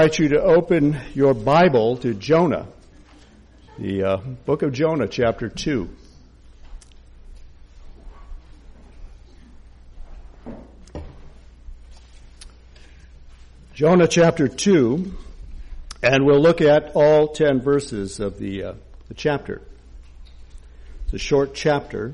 I invite you to open your Bible to Jonah, the book of Jonah, chapter 2. Jonah chapter 2, and we'll look at all 10 verses of the chapter. It's a short chapter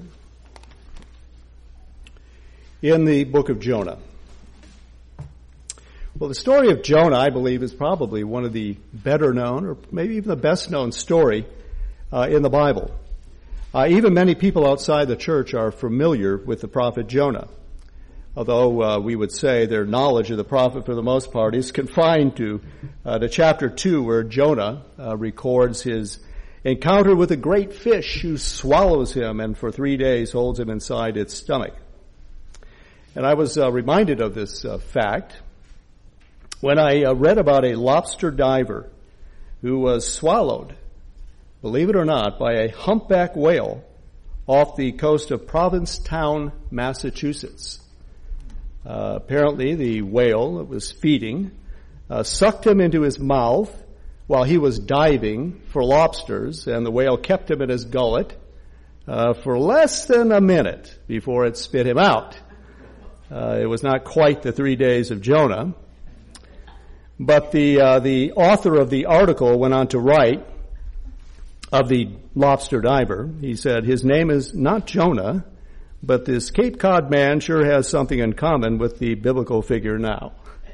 in the book of Jonah. Well, the story of Jonah, I believe, is probably one of the better known, or maybe even the best known story in the Bible. Even many people outside the church are familiar with the prophet Jonah, although we would say their knowledge of the prophet, for the most part, is confined to chapter 2, where Jonah records his encounter with a great fish who swallows him and for 3 days holds him inside its stomach. And I was reminded of this fact when I read about a lobster diver who was swallowed, believe it or not, by a humpback whale off the coast of Provincetown, Massachusetts. Apparently the whale that was feeding sucked him into his mouth while he was diving for lobsters, and the whale kept him in his gullet for less than a minute before it spit him out. It was not quite the 3 days of Jonah. But the author of the article went on to write of the lobster diver. He said, his name is not Jonah, but this Cape Cod man sure has something in common with the biblical figure now.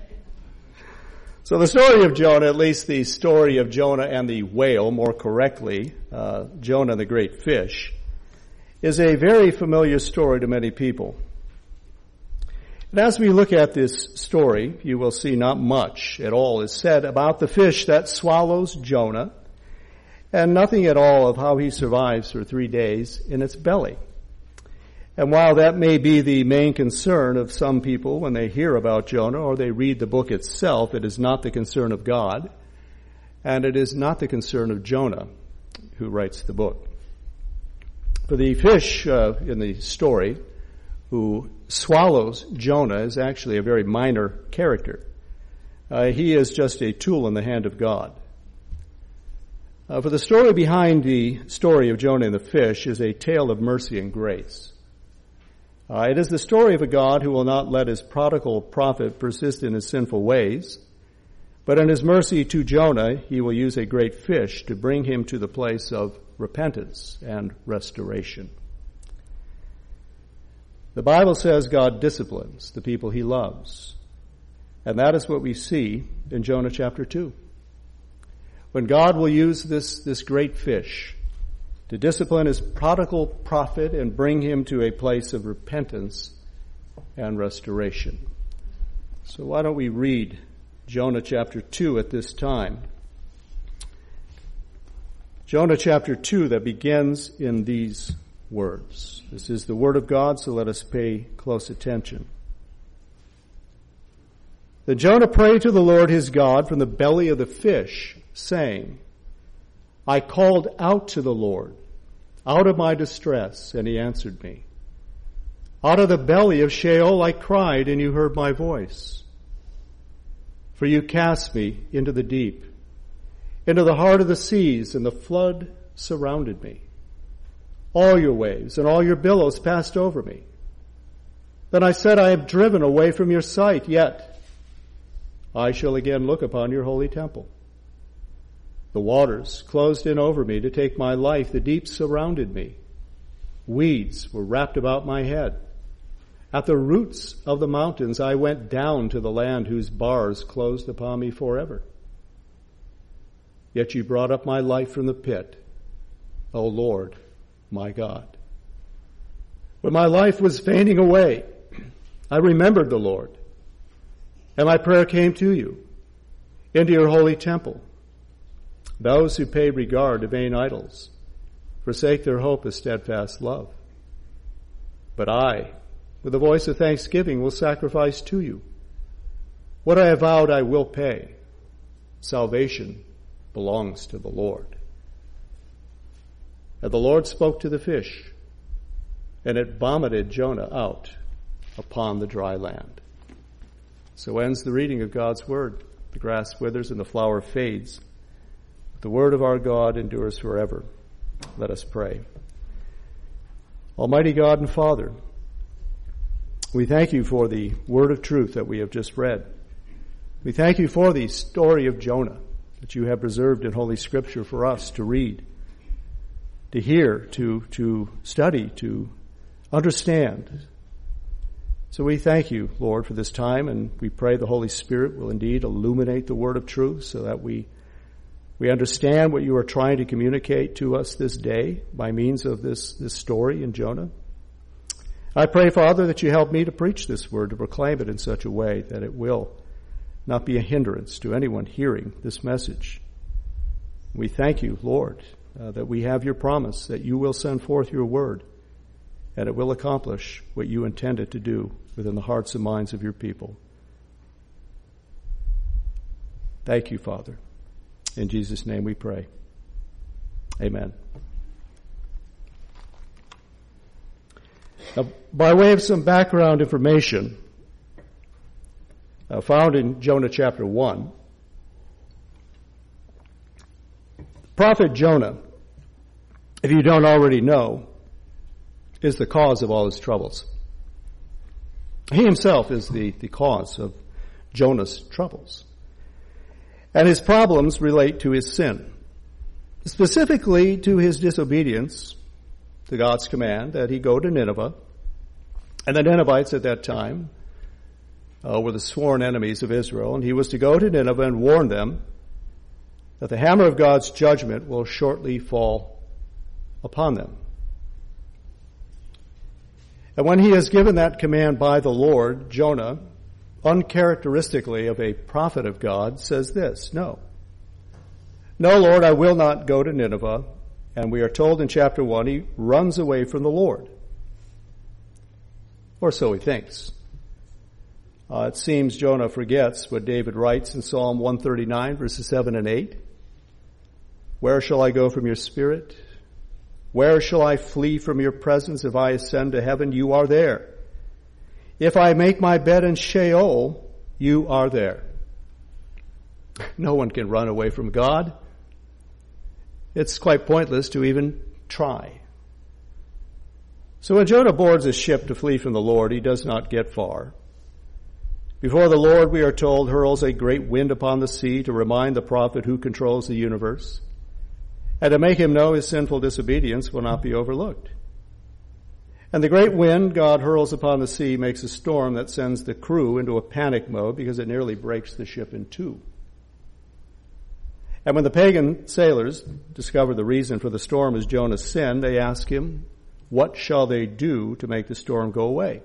So the story of Jonah, at least the story of Jonah and the whale, more correctly, Jonah the great fish, is a very familiar story to many people. And as we look at this story, you will see not much at all is said about the fish that swallows Jonah, and nothing at all of how he survives for 3 days in its belly. And while that may be the main concern of some people when they hear about Jonah or they read the book itself, it is not the concern of God, and it is not the concern of Jonah, who writes the book. For the fish in the story who swallows Jonah is actually a very minor character. He is just a tool in the hand of God. For the story behind the story of Jonah and the fish is a tale of mercy and grace. It is the story of a God who will not let his prodigal prophet persist in his sinful ways, but in his mercy to Jonah, he will use a great fish to bring him to the place of repentance and restoration. The Bible says God disciplines the people he loves. And that is what we see in Jonah chapter 2. When God will use this great fish to discipline his prodigal prophet and bring him to a place of repentance and restoration. So why don't we read Jonah chapter 2 at this time? Jonah chapter 2 that begins in these words. This is the word of God, so let us pay close attention. Then Jonah prayed to the Lord his God from the belly of the fish, saying, I called out to the Lord, out of my distress, and he answered me. Out of the belly of Sheol I cried, and you heard my voice. For you cast me into the deep, into the heart of the seas, and the flood surrounded me. All your waves and all your billows passed over me. Then I said, I am driven away from your sight, yet I shall again look upon your holy temple. The waters closed in over me to take my life. The deep surrounded me. Weeds were wrapped about my head. At the roots of the mountains I went down to the land whose bars closed upon me forever. Yet you brought up my life from the pit, O Lord, my God. When my life was fainting away, I remembered the Lord, and my prayer came to you, into your holy temple. Those who pay regard to vain idols forsake their hope of steadfast love. But I, with a voice of thanksgiving, will sacrifice to you. What I have vowed I will pay. Salvation belongs to the Lord. And the Lord spoke to the fish, and it vomited Jonah out upon the dry land. So ends the reading of God's word. The grass withers and the flower fades. The word of our God endures forever. Let us pray. Almighty God and Father, we thank you for the word of truth that we have just read. We thank you for the story of Jonah that you have preserved in Holy Scripture for us to read, to hear, to study, to understand. So we thank you, Lord, for this time, and we pray the Holy Spirit will indeed illuminate the word of truth so that we understand what you are trying to communicate to us this day by means of this story in Jonah. I pray, Father, that you help me to preach this word, to proclaim it in such a way that it will not be a hindrance to anyone hearing this message. We thank you, Lord, that we have your promise that you will send forth your word and it will accomplish what you intended to do within the hearts and minds of your people. Thank you, Father. In Jesus' name we pray. Amen. Now, by way of some background information found in Jonah chapter 1, Prophet Jonah, if you don't already know, is the cause of all his troubles. He himself is the cause of Jonah's troubles. And his problems relate to his sin, specifically to his disobedience to God's command that he go to Nineveh. And the Ninevites at that time were the sworn enemies of Israel, and he was to go to Nineveh and warn them that the hammer of God's judgment will shortly fall upon them. And when he is given that command by the Lord, Jonah, uncharacteristically of a prophet of God, says this: No, Lord, I will not go to Nineveh. And we are told in chapter 1, he runs away from the Lord. Or so he thinks. It seems Jonah forgets what David writes in Psalm 139, verses 7 and 8. Where shall I go from your spirit? Where shall I flee from your presence? If I ascend to heaven, you are there. If I make my bed in Sheol, you are there. No one can run away from God. It's quite pointless to even try. So when Jonah boards his ship to flee from the Lord, he does not get far. Before the Lord, we are told, hurls a great wind upon the sea to remind the prophet who controls the universe, and to make him know his sinful disobedience will not be overlooked. And the great wind God hurls upon the sea makes a storm that sends the crew into a panic mode because it nearly breaks the ship in two. And when the pagan sailors discover the reason for the storm is Jonah's sin, they ask him, what shall they do to make the storm go away?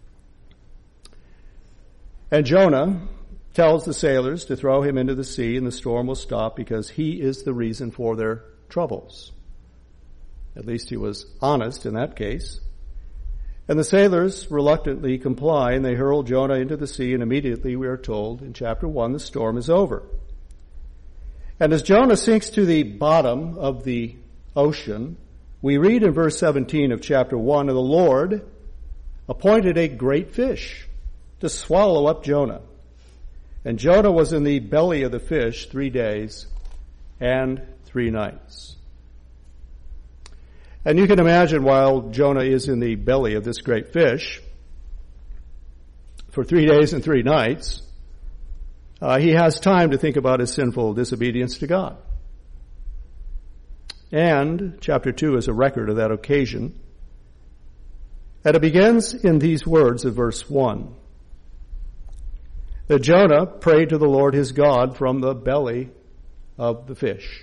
And Jonah tells the sailors to throw him into the sea and the storm will stop because he is the reason for their troubles. At least he was honest in that case. And the sailors reluctantly comply and they hurl Jonah into the sea, and immediately we are told in chapter 1 the storm is over. And as Jonah sinks to the bottom of the ocean, we read in verse 17 of chapter 1, and the Lord appointed a great fish to swallow up Jonah. And Jonah was in the belly of the fish 3 days and 3 nights. And you can imagine while Jonah is in the belly of this great fish for 3 days and 3 nights, he has time to think about his sinful disobedience to God. And chapter 2 is a record of that occasion. And it begins in these words of verse 1. That Jonah prayed to the Lord his God from the belly of the fish.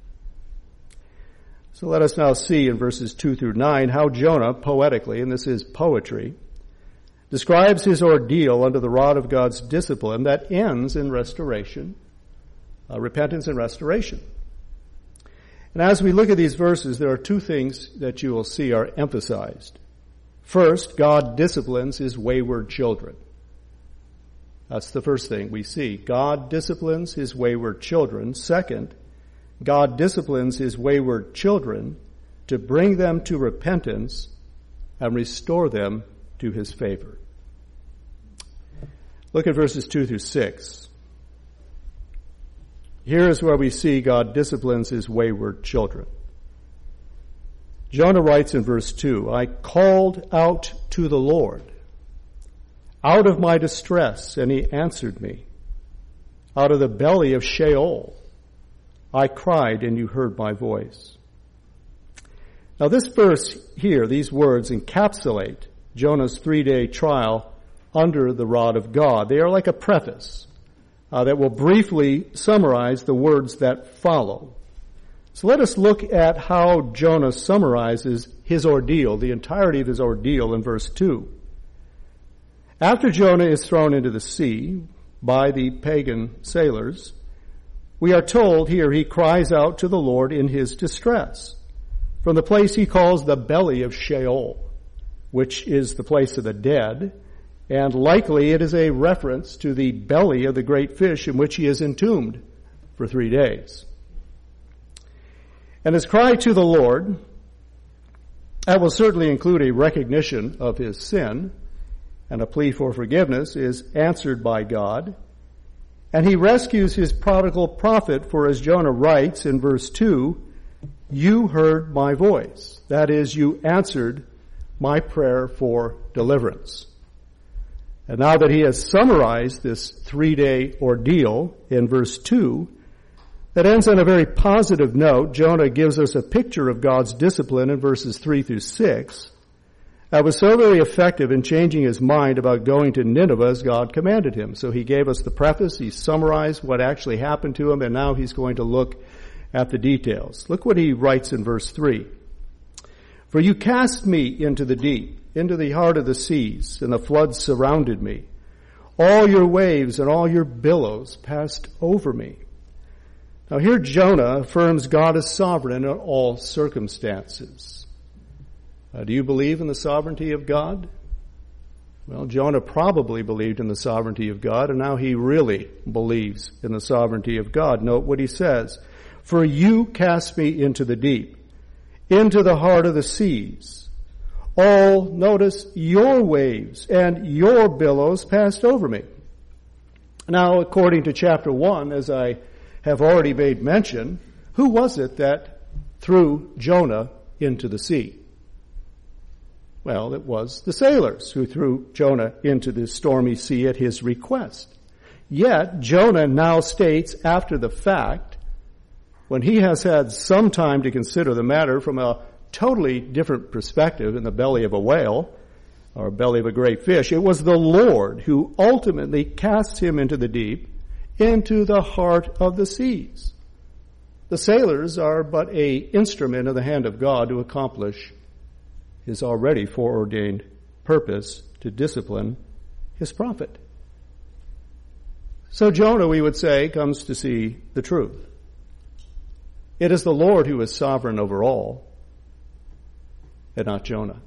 So let us now see in verses 2 through 9 how Jonah poetically, and this is poetry, describes his ordeal under the rod of God's discipline that ends in restoration, repentance and restoration. And as we look at these verses, there are 2 things that you will see are emphasized. First, God disciplines his wayward children. That's the first thing we see. God disciplines his wayward children. Second, God disciplines his wayward children to bring them to repentance and restore them to his favor. Look at verses 2 through 6. Here is where we see God disciplines his wayward children. Jonah writes in verse 2, I called out to the Lord out of my distress, and he answered me. Out of the belly of Sheol I cried, and you heard my voice. Now this verse here, these words encapsulate Jonah's 3-day trial under the rod of God. They are like a preface that will briefly summarize the words that follow. So let us look at how Jonah summarizes his ordeal, the entirety of his ordeal in verse 2. After Jonah is thrown into the sea by the pagan sailors, we are told here he cries out to the Lord in his distress from the place he calls the belly of Sheol, which is the place of the dead, and likely it is a reference to the belly of the great fish in which he is entombed for 3 days. And his cry to the Lord, that will certainly include a recognition of his sin, and a plea for forgiveness is answered by God. And he rescues his prodigal prophet, for as Jonah writes in verse 2, you heard my voice. That is, you answered my prayer for deliverance. And now that he has summarized this 3-day ordeal in verse 2, that ends on a very positive note. Jonah gives us a picture of God's discipline in verses 3 through 6. That was so very effective in changing his mind about going to Nineveh as God commanded him. So he gave us the preface, he summarized what actually happened to him, and now he's going to look at the details. Look what he writes in verse 3. For you cast me into the deep, into the heart of the seas, and the floods surrounded me. All your waves and all your billows passed over me. Now here Jonah affirms God is sovereign in all circumstances. Do you believe in the sovereignty of God? Well, Jonah probably believed in the sovereignty of God, and now he really believes in the sovereignty of God. Note what he says. For you cast me into the deep, into the heart of the seas. All, notice, your waves and your billows passed over me. Now, according to chapter 1, as I have already made mention, who was it that threw Jonah into the sea? Well, it was the sailors who threw Jonah into the stormy sea at his request. Yet, Jonah now states after the fact, when he has had some time to consider the matter from a totally different perspective in the belly of a whale, or belly of a great fish, it was the Lord who ultimately cast him into the deep, into the heart of the seas. The sailors are but a instrument in the hand of God to accomplish his already foreordained purpose to discipline his prophet. So Jonah, we would say, comes to see the truth. It is the Lord who is sovereign over all, and not Jonah.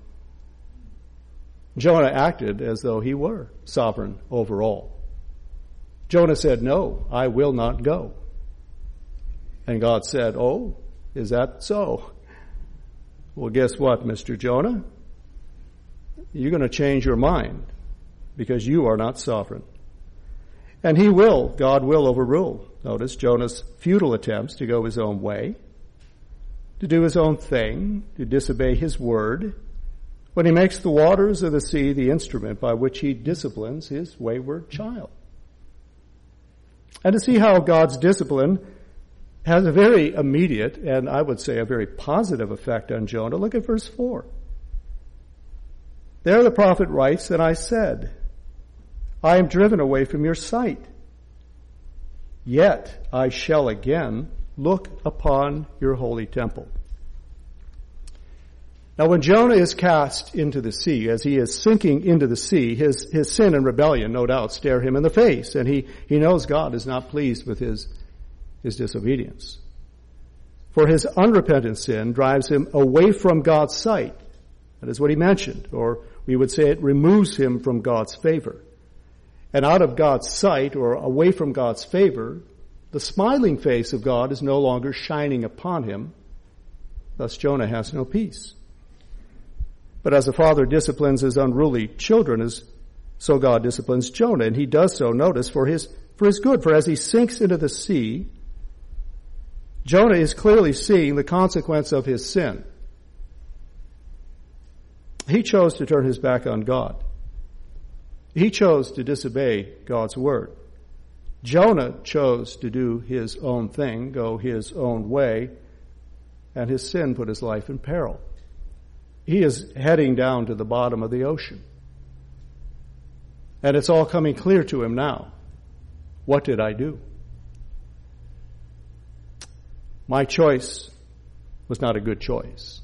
Jonah acted as though he were sovereign over all. Jonah said, no, I will not go. And God said, oh, is that so? Well, guess what, Mr. Jonah? You're going to change your mind because you are not sovereign. And God will overrule. Notice Jonah's futile attempts to go his own way, to do his own thing, to disobey his word, when he makes the waters of the sea the instrument by which he disciplines his wayward child. And to see how God's discipline has a very immediate, and I would say a very positive effect on Jonah, look at verse 4. There the prophet writes, and I said, I am driven away from your sight. Yet I shall again look upon your holy temple. Now when Jonah is cast into the sea, as he is sinking into the sea, his sin and rebellion no doubt stare him in the face, and he knows God is not pleased with his disobedience. For his unrepentant sin drives him away from God's sight. That is what he mentioned, or we would say it removes him from God's favor. And out of God's sight, or away from God's favor, the smiling face of God is no longer shining upon him. Thus Jonah has no peace. But as a father disciplines his unruly children, so God disciplines Jonah. And he does so, notice, for his good. For as he sinks into the sea, Jonah is clearly seeing the consequence of his sin. He chose to turn his back on God. He chose to disobey God's word. Jonah chose to do his own thing, go his own way, and his sin put his life in peril. He is heading down to the bottom of the ocean. And it's all coming clear to him now. What did I do? My choice was not a good choice.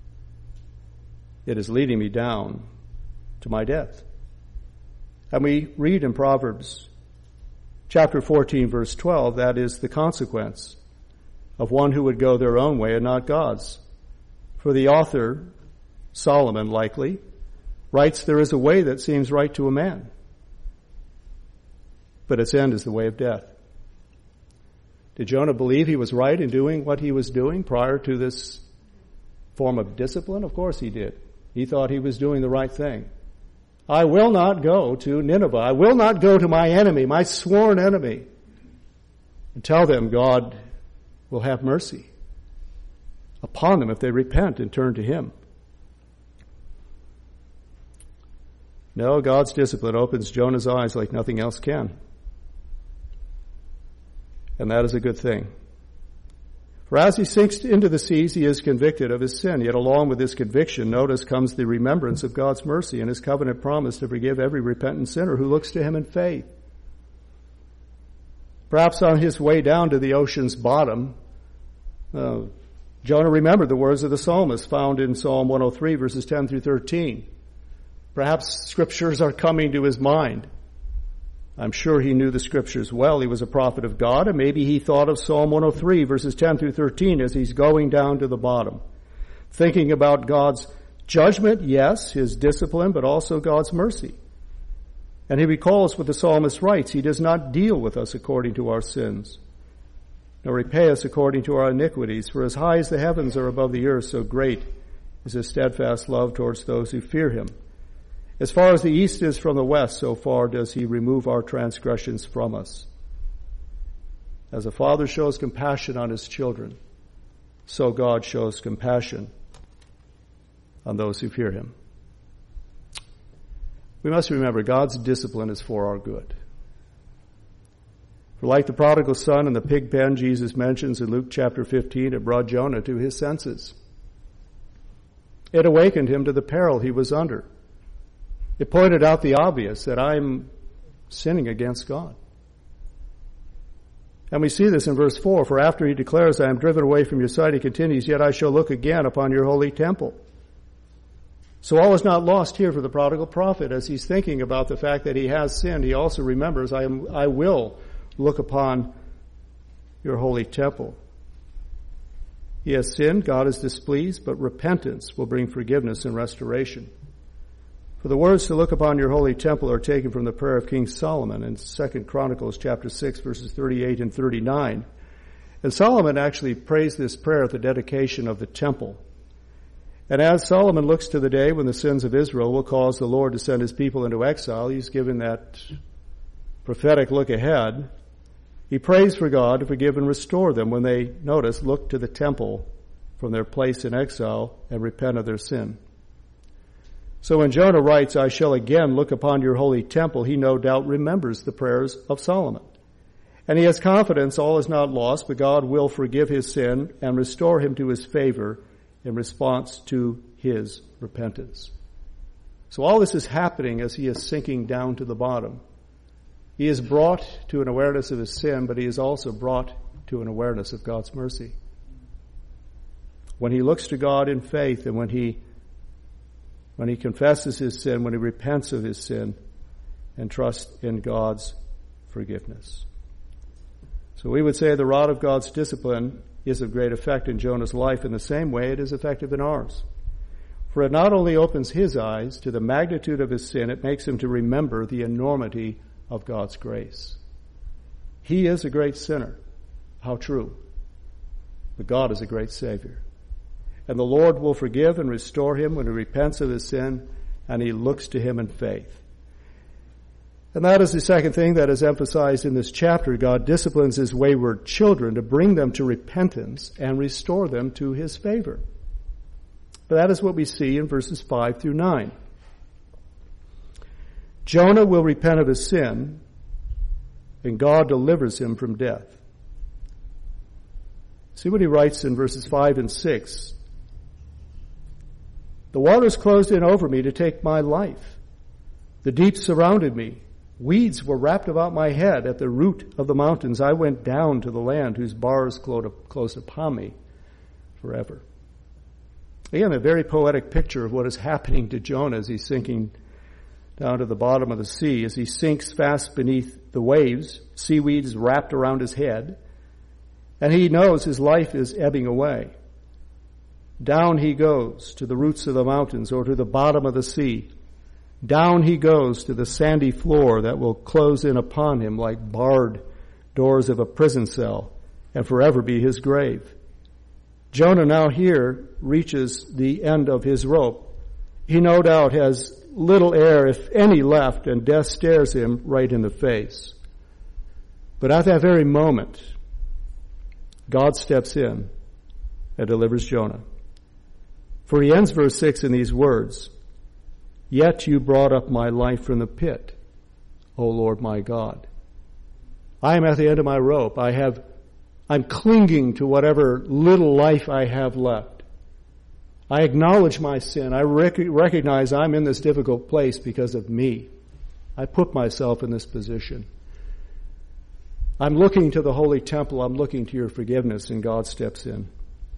It is leading me down to my death. And we read in Proverbs chapter 14, verse 12, that is the consequence of one who would go their own way and not God's. For the author, Solomon likely, writes, there is a way that seems right to a man, but its end is the way of death. Did Jonah believe he was right in doing what he was doing prior to this form of discipline? Of course he did. He thought he was doing the right thing. I will not go to Nineveh. I will not go to my enemy, my sworn enemy, and tell them God will have mercy upon them if they repent and turn to him. No, God's discipline opens Jonah's eyes like nothing else can. And that is a good thing. For as he sinks into the seas, he is convicted of his sin. Yet along with this conviction, notice, comes the remembrance of God's mercy and his covenant promise to forgive every repentant sinner who looks to him in faith. Perhaps on his way down to the ocean's bottom, Jonah remembered the words of the psalmist found in Psalm 103, verses 10 through 13. Perhaps scriptures are coming to his mind. I'm sure he knew the scriptures well. He was a prophet of God, and maybe he thought of Psalm 103, verses 10 through 13, as he's going down to the bottom. Thinking about God's judgment, yes, his discipline, but also God's mercy. And he recalls what the psalmist writes. He does not deal with us according to our sins, nor repay us according to our iniquities. For as high as the heavens are above the earth, so great is his steadfast love towards those who fear him. As far as the east is from the west, so far does he remove our transgressions from us. As a father shows compassion on his children, so God shows compassion on those who fear him. We must remember God's discipline is for our good. For like the prodigal son in the pig pen Jesus mentions in Luke chapter 15, it brought Jonah to his senses. It awakened him to the peril he was under. It pointed out the obvious, that I'm sinning against God. And we see this in verse 4. For after he declares, I am driven away from your sight, he continues, yet I shall look again upon your holy temple. So all is not lost here for the prodigal prophet. As he's thinking about the fact that he has sinned, he also remembers, I will look upon your holy temple. He has sinned, God is displeased, but repentance will bring forgiveness and restoration. For the words to look upon your holy temple are taken from the prayer of King Solomon in 2 Chronicles chapter 6, verses 38 and 39. And Solomon actually prays this prayer at the dedication of the temple. And as Solomon looks to the day when the sins of Israel will cause the Lord to send his people into exile, he's given that prophetic look ahead. He prays for God to forgive and restore them when they, notice, look to the temple from their place in exile and repent of their sin. So when Jonah writes, I shall again look upon your holy temple, he no doubt remembers the prayers of Solomon. And he has confidence all is not lost, but God will forgive his sin and restore him to his favor in response to his repentance. So all this is happening as he is sinking down to the bottom. He is brought to an awareness of his sin, but he is also brought to an awareness of God's mercy. When he looks to God in faith and when he confesses his sin, when he repents of his sin, and trusts in God's forgiveness. So we would say the rod of God's discipline is of great effect in Jonah's life in the same way it is effective in ours. For it not only opens his eyes to the magnitude of his sin, it makes him to remember the enormity of God's grace. He is a great sinner. How true. But God is a great Savior. And the Lord will forgive and restore him when he repents of his sin and he looks to him in faith. And that is the second thing that is emphasized in this chapter. God disciplines his wayward children to bring them to repentance and restore them to his favor. But that is what we see in verses 5 through 9. Jonah will repent of his sin, and God delivers him from death. See what he writes in verses 5 and 6. The waters closed in over me to take my life. The deep surrounded me. Weeds were wrapped about my head. At the root of the mountains I went down to the land whose bars closed upon me forever. Again, a very poetic picture of what is happening to Jonah as he's sinking down to the bottom of the sea. As he sinks fast beneath the waves, seaweed is wrapped around his head, and he knows his life is ebbing away. Down he goes to the roots of the mountains or to the bottom of the sea. Down he goes to the sandy floor that will close in upon him like barred doors of a prison cell and forever be his grave. Jonah now here reaches the end of his rope. He no doubt has little air, if any, left, and death stares him right in the face. But at that very moment, God steps in and delivers Jonah. For he ends verse 6 in these words, "Yet you brought up my life from the pit, O Lord my God." I am at the end of my rope. I'm clinging to whatever little life I have left. I acknowledge my sin. I recognize I'm in this difficult place because of me. I put myself in this position. I'm looking to the holy temple. I'm looking to your forgiveness, and God steps in.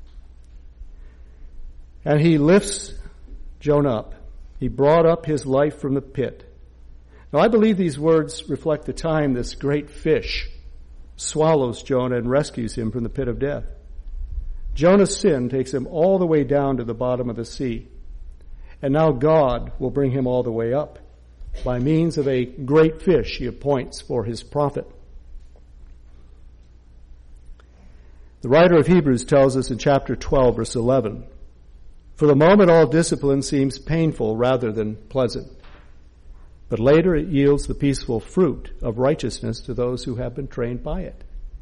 And he lifts Jonah up. He brought up his life from the pit. Now, I believe these words reflect the time this great fish swallows Jonah and rescues him from the pit of death. Jonah's sin takes him all the way down to the bottom of the sea. And now God will bring him all the way up by means of a great fish he appoints for his prophet. The writer of Hebrews tells us in chapter 12, verse 11, "For the moment all discipline seems painful rather than pleasant, but later it yields the peaceful fruit of righteousness to those who have been trained by it."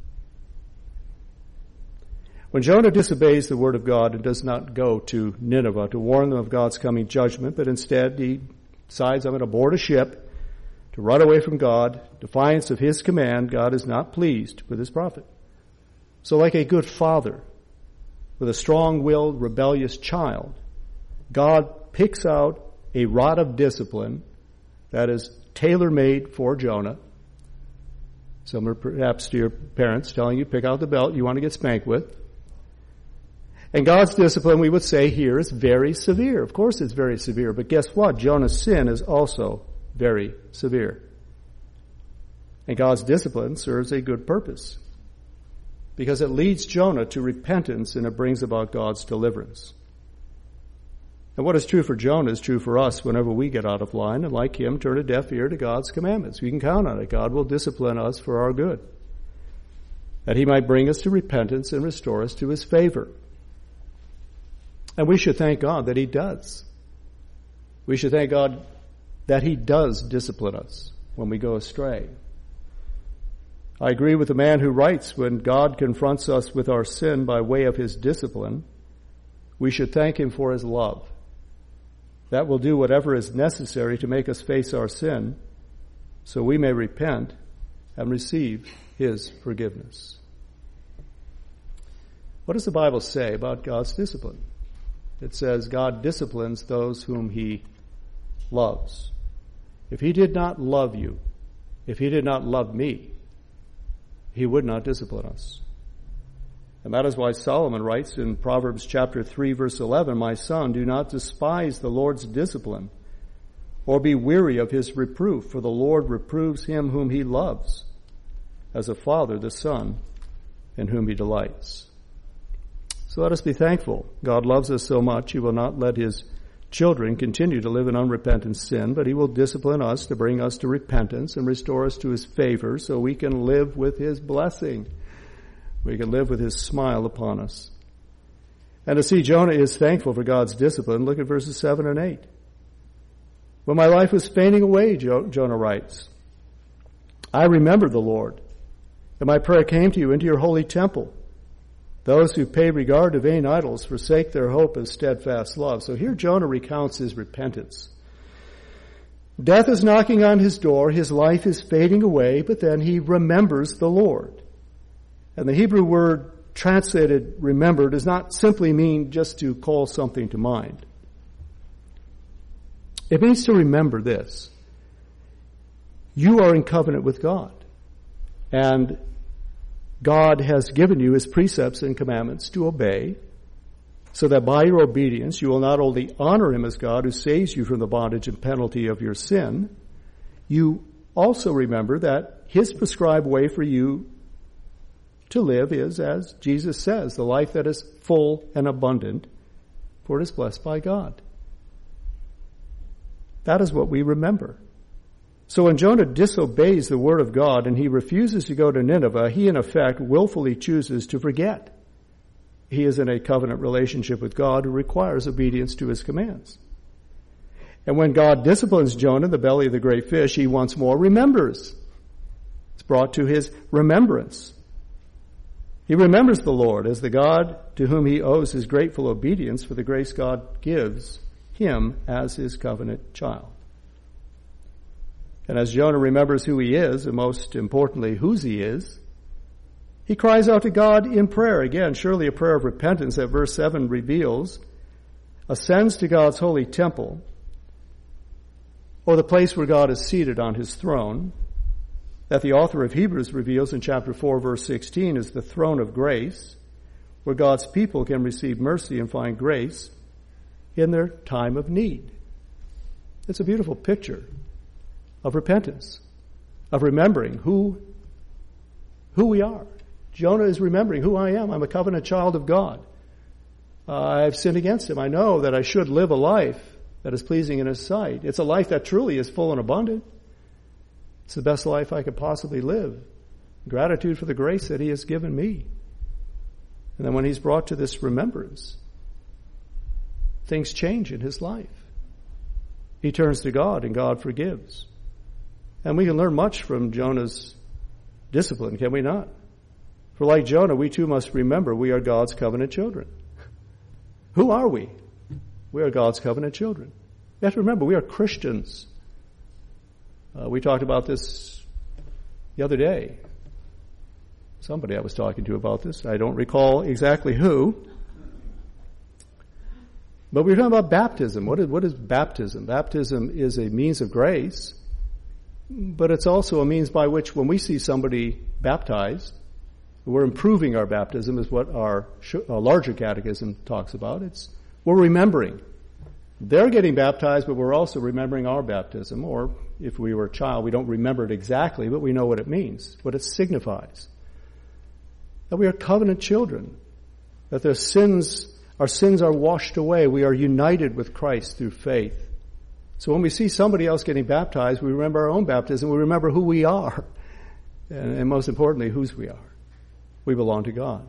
When Jonah disobeys the word of God and does not go to Nineveh to warn them of God's coming judgment, but instead he decides, I'm going to board a ship to run away from God, defiance of his command, God is not pleased with his prophet. So like a good father with a strong-willed, rebellious child, God picks out a rod of discipline that is tailor-made for Jonah. Some are perhaps to your parents telling you, pick out the belt you want to get spanked with. And God's discipline, we would say here, is very severe. Of course it's very severe, but guess what? Jonah's sin is also very severe. And God's discipline serves a good purpose, because it leads Jonah to repentance and it brings about God's deliverance. And what is true for Jonah is true for us whenever we get out of line and, like him, turn a deaf ear to God's commandments. We can count on it. God will discipline us for our good, that he might bring us to repentance and restore us to his favor. And we should thank God that he does. We should thank God that he does discipline us when we go astray. I agree with the man who writes, when God confronts us with our sin by way of his discipline, we should thank him for his love. That will do whatever is necessary to make us face our sin, so we may repent and receive his forgiveness. What does the Bible say about God's discipline? It says God disciplines those whom he loves. If he did not love you, if he did not love me, he would not discipline us. And that is why Solomon writes in Proverbs chapter 3, verse 11, "My son, do not despise the Lord's discipline, or be weary of his reproof, for the Lord reproves him whom he loves, as a father the son in whom he delights." So let us be thankful. God loves us so much, he will not let his children continue to live in unrepentant sin, but he will discipline us to bring us to repentance and restore us to his favor so we can live with his blessing. We can live with his smile upon us. And to see Jonah is thankful for God's discipline, look at verses 7 and 8. "When my life was fainting away," Jonah writes, I remembered the Lord, and my prayer came to you into your holy temple. Those who pay regard to vain idols forsake their hope of steadfast love. So here Jonah recounts his repentance. Death is knocking on his door. His life is fading away, but then he remembers the Lord. And the Hebrew word translated remember does not simply mean just to call something to mind. It means to remember this. You are in covenant with God, and God has given you his precepts and commandments to obey, so that by your obedience you will not only honor him as God who saves you from the bondage and penalty of your sin, you also remember that his prescribed way for you to live is, as Jesus says, the life that is full and abundant, for it is blessed by God. That is what we remember. So when Jonah disobeys the word of God and he refuses to go to Nineveh, he in effect willfully chooses to forget. He is in a covenant relationship with God who requires obedience to his commands. And when God disciplines Jonah in the belly of the great fish, he once more remembers. It's brought to his remembrance. He remembers the Lord as the God to whom he owes his grateful obedience for the grace God gives him as his covenant child. And as Jonah remembers who he is, and most importantly, whose he is, he cries out to God in prayer. Again, surely a prayer of repentance that verse 7 reveals, ascends to God's holy temple, or the place where God is seated on his throne, that the author of Hebrews reveals in chapter 4, verse 16, is the throne of grace, where God's people can receive mercy and find grace in their time of need. It's a beautiful picture of repentance, of remembering who we are. Jonah is remembering who I am. I'm a covenant child of God. I've sinned against him. I know that I should live a life that is pleasing in his sight. It's a life that truly is full and abundant. It's the best life I could possibly live. Gratitude for the grace that he has given me. And then when he's brought to this remembrance, things change in his life. He turns to God and God forgives. And we can learn much from Jonah's discipline, can we not? For like Jonah, we too must remember we are God's covenant children. Who are we? We are God's covenant children. You have to remember, we are Christians. We talked about this the other day. Somebody I was talking to about this. I don't recall exactly who. But we were talking about baptism. What is baptism? Baptism is a means of grace, but it's also a means by which when we see somebody baptized, we're improving our baptism, is what our larger catechism talks about. We're remembering. They're getting baptized, but we're also remembering our baptism. Or if we were a child, we don't remember it exactly, but we know what it means, what it signifies. That we are covenant children. That our sins are washed away. We are united with Christ through faith. So when we see somebody else getting baptized, we remember our own baptism. We remember who we are. And most importantly, whose we are. We belong to God.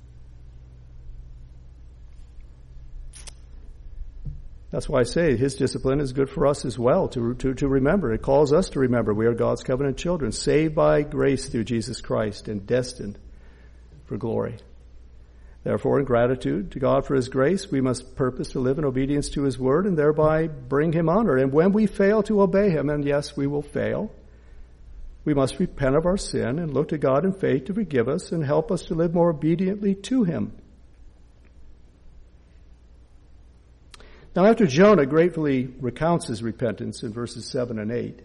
That's why I say his discipline is good for us as well, to remember. It calls us to remember we are God's covenant children, saved by grace through Jesus Christ and destined for glory. Therefore, in gratitude to God for his grace, we must purpose to live in obedience to his word and thereby bring him honor. And when we fail to obey him, and yes, we will fail, we must repent of our sin and look to God in faith to forgive us and help us to live more obediently to him. Now, after Jonah gratefully recounts his repentance in verses 7 and 8,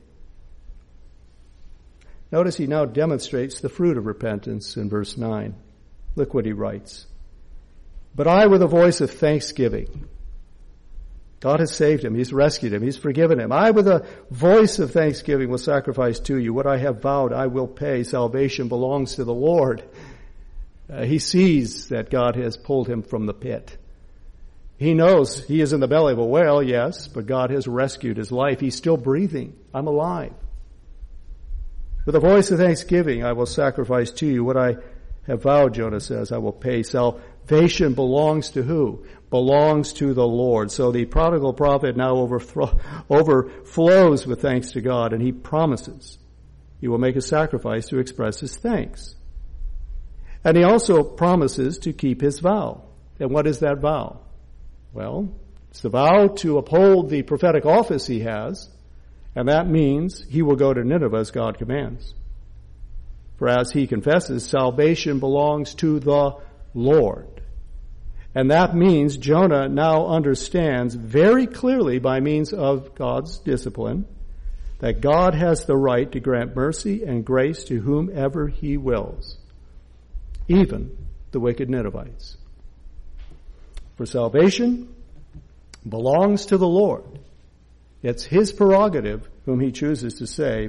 notice he now demonstrates the fruit of repentance in verse 9. Look what he writes. But I, with a voice of thanksgiving, God has saved him. He's rescued him. He's forgiven him. I, with a voice of thanksgiving, will sacrifice to you. What I have vowed, I will pay. Salvation belongs to the Lord. He sees that God has pulled him from the pit. He knows he is in the belly of a whale, yes, but God has rescued his life. He's still breathing. I'm alive. With a voice of thanksgiving, I will sacrifice to you. What I have vowed, Jonah says, I will pay. Salvation belongs to who? Belongs to the Lord. So the prodigal prophet now overflows with thanks to God, and he promises he will make a sacrifice to express his thanks. And he also promises to keep his vow. And what is that vow? Well, it's the vow to uphold the prophetic office he has, and that means he will go to Nineveh as God commands. For as he confesses, salvation belongs to the Lord. And that means Jonah now understands very clearly by means of God's discipline that God has the right to grant mercy and grace to whomever he wills, even the wicked Ninevites. For salvation belongs to the Lord. It's his prerogative whom he chooses to save,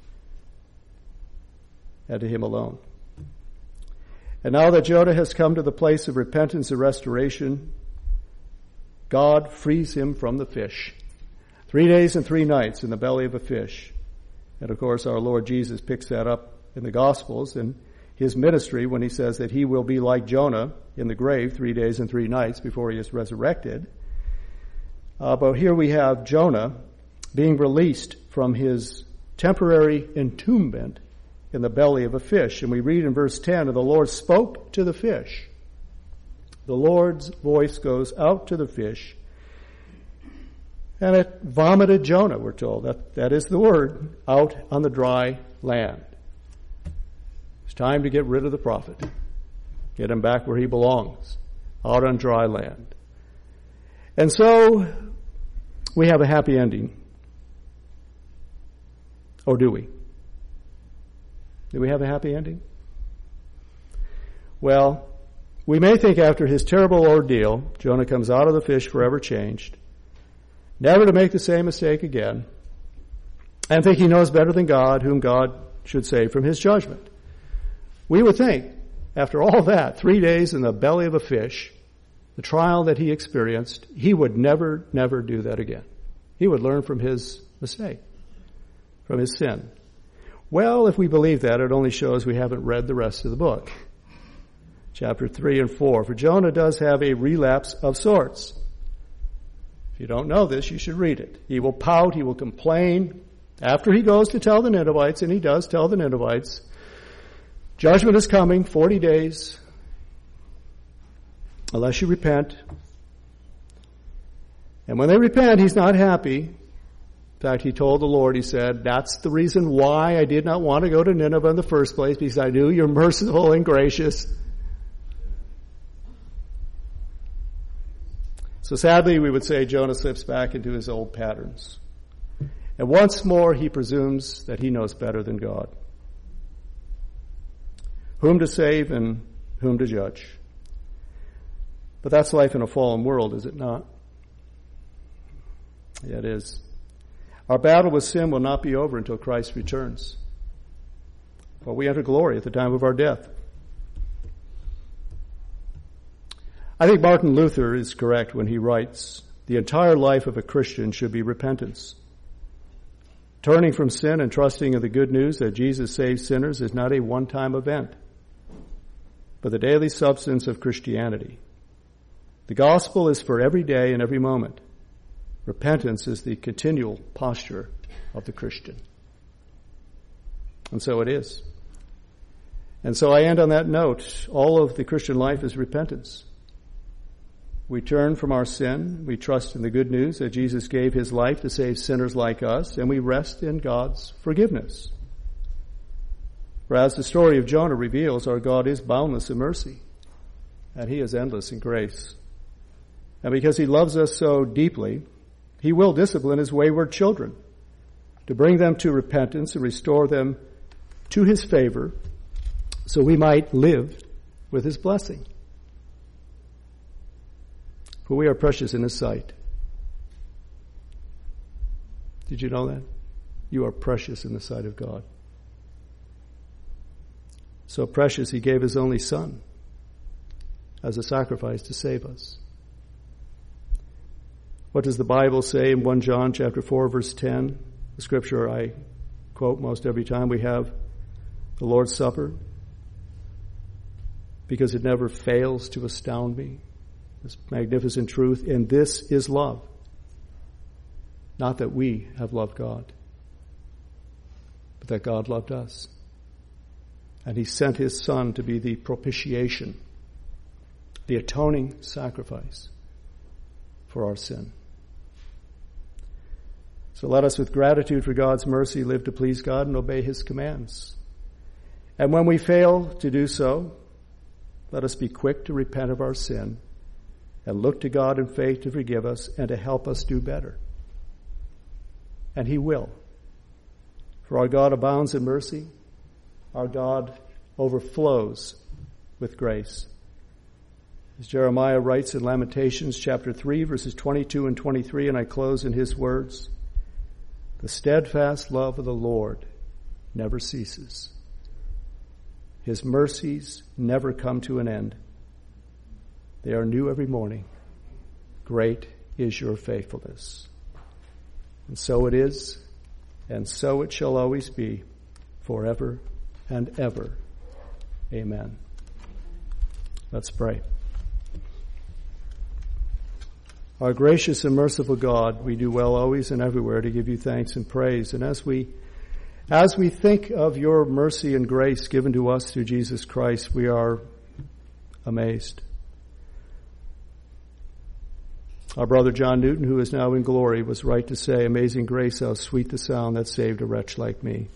and to him alone. And now that Jonah has come to the place of repentance and restoration, God frees him from the fish. 3 days and 3 nights in the belly of a fish. And of course our Lord Jesus picks that up in the Gospels and his ministry when he says that he will be like Jonah in the grave 3 days and 3 nights before he is resurrected. But here we have Jonah being released from his temporary entombment in the belly of a fish. And we read in verse 10, and the Lord spoke to the fish. The Lord's voice goes out to the fish, and it vomited Jonah, we're told. That is the word, out on the dry land. It's time to get rid of the prophet. Get him back where he belongs, out on dry land. And so we have a happy ending. Or do we? Do we have a happy ending? Well, we may think after his terrible ordeal, Jonah comes out of the fish forever changed, never to make the same mistake again, and think he knows better than God, whom God should save from his judgment. We would think, after all that, 3 days in the belly of a fish, the trial that he experienced, he would never do that again. He would learn from his mistake, from his sin. Well, if we believe that, it only shows we haven't read the rest of the book. Chapter 3 and 4. For Jonah does have a relapse of sorts. If you don't know this, you should read it. He will pout, he will complain. After he goes to tell the Ninevites, and he does tell the Ninevites, judgment is coming, 40 days, unless you repent. And when they repent, he's not happy. In fact, he told the Lord, he said, that's the reason why I did not want to go to Nineveh in the first place, because I knew you're merciful and gracious. So sadly, we would say Jonah slips back into his old patterns. And once more, he presumes that he knows better than God. Whom to save and whom to judge. But that's life in a fallen world, is it not? Yeah, it is. Our battle with sin will not be over until Christ returns. For we enter glory at the time of our death. I think Martin Luther is correct when he writes, the entire life of a Christian should be repentance. Turning from sin and trusting in the good news that Jesus saves sinners is not a one-time event, but the daily substance of Christianity. The gospel is for every day and every moment. Repentance is the continual posture of the Christian. And so it is. And so I end on that note. All of the Christian life is repentance. We turn from our sin. We trust in the good news that Jesus gave his life to save sinners like us, and we rest in God's forgiveness. For as the story of Jonah reveals, our God is boundless in mercy, and he is endless in grace. And because he loves us so deeply, he will discipline his wayward children to bring them to repentance and restore them to his favor so we might live with his blessing. For we are precious in his sight. Did you know that? You are precious in the sight of God. So precious he gave his only Son as a sacrifice to save us. What does the Bible say in 1 John chapter 4, verse 10? The scripture I quote most every time we have the Lord's Supper, because it never fails to astound me. This magnificent truth, and this is love. Not that we have loved God, but that God loved us. And he sent his Son to be the propitiation, the atoning sacrifice for our sin. So let us, with gratitude for God's mercy, live to please God and obey his commands. And when we fail to do so, let us be quick to repent of our sin and look to God in faith to forgive us and to help us do better. And he will. For our God abounds in mercy. Our God overflows with grace. As Jeremiah writes in Lamentations chapter 3, verses 22 and 23, and I close in his words, the steadfast love of the Lord never ceases. His mercies never come to an end. They are new every morning. Great is your faithfulness. And so it is, and so it shall always be, forever and ever. Amen. Let's pray. Our gracious and merciful God, we do well always and everywhere to give you thanks and praise. And as we think of your mercy and grace given to us through Jesus Christ, we are amazed. Our brother John Newton, who is now in glory, was right to say, amazing grace, how sweet the sound that saved a wretch like me.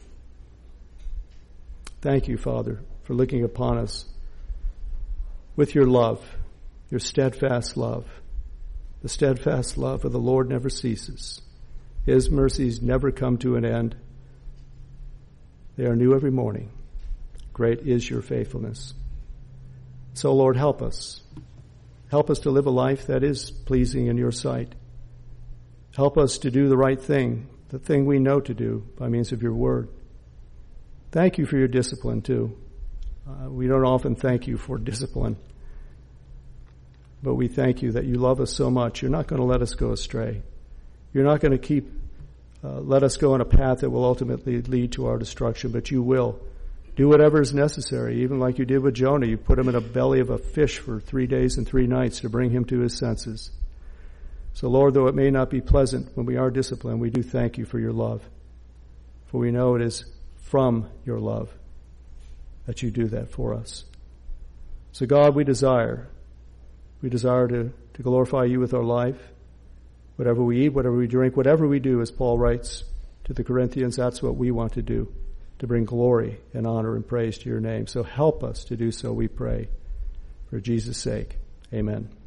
Thank you, Father, for looking upon us with your love, your steadfast love. The steadfast love of the Lord never ceases. His mercies never come to an end. They are new every morning. Great is your faithfulness. So, Lord, help us. Help us to live a life that is pleasing in your sight. Help us to do the right thing, the thing we know to do by means of your word. Thank you for your discipline, too. We don't often thank you for discipline, but we thank you that you love us so much. You're not going to let us go astray. You're not going to let us go on a path that will ultimately lead to our destruction, but you will do whatever is necessary, even like you did with Jonah. You put him in the belly of a fish for 3 days and 3 nights to bring him to his senses. So, Lord, though it may not be pleasant when we are disciplined, we do thank you for your love. For we know it is from your love that you do that for us. So, God, we desire to glorify you with our life. Whatever we eat, whatever we drink, whatever we do, as Paul writes to the Corinthians, that's what we want to do, to bring glory and honor and praise to your name. So help us to do so, we pray. For Jesus' sake, amen.